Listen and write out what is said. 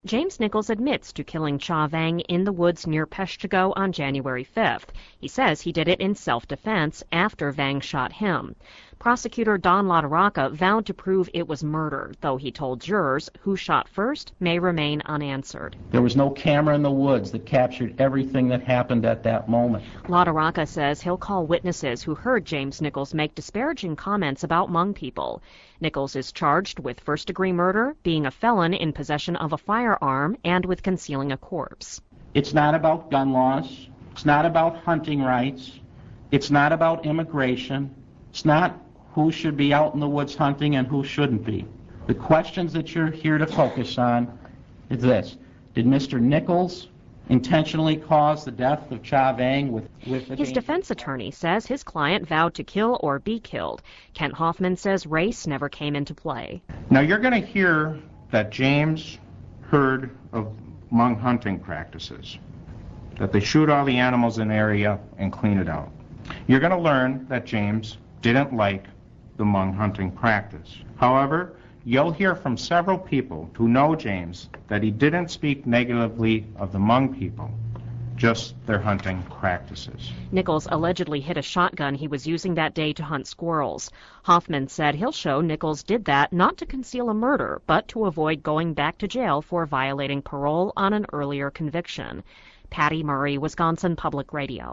James Nichols admits to killing Cha Vang in the woods near Peshtigo on January 5th. He says he did it in self-defense after Vang shot him. Prosecutor Don LaTorraca vowed to prove it was murder, though he told jurors who shot first may remain unanswered. There was no camera in the woods that captured everything that happened at that moment. LaTorraca says he'll call witnesses who heard James Nichols make disparaging comments about Hmong people. Nichols is charged with first-degree murder, being a felon in possession of a firearm, and with concealing a corpse. It's not about gun laws. It's not about hunting rights. It's not about immigration. It's not who should be out in the woods hunting and who shouldn't be. The questions that you're here to focus on is this. Did Mr. Nichols intentionally cause the death of Cha Vang with His defense attorney says his client vowed to kill or be killed. Kent Hoffman says race never came into play. Now you're going to hear that James heard of Hmong hunting practices, that they shoot all the animals in the area and clean it out. You're going to learn that James didn't like the Hmong hunting practice. However, you'll hear from several people who know James that he didn't speak negatively of the Hmong people, just their hunting practices. Nichols allegedly hid a shotgun he was using that day to hunt squirrels. Hoffman said he'll show Nichols did that not to conceal a murder, but to avoid going back to jail for violating parole on an earlier conviction. Patty Murray, Wisconsin Public Radio.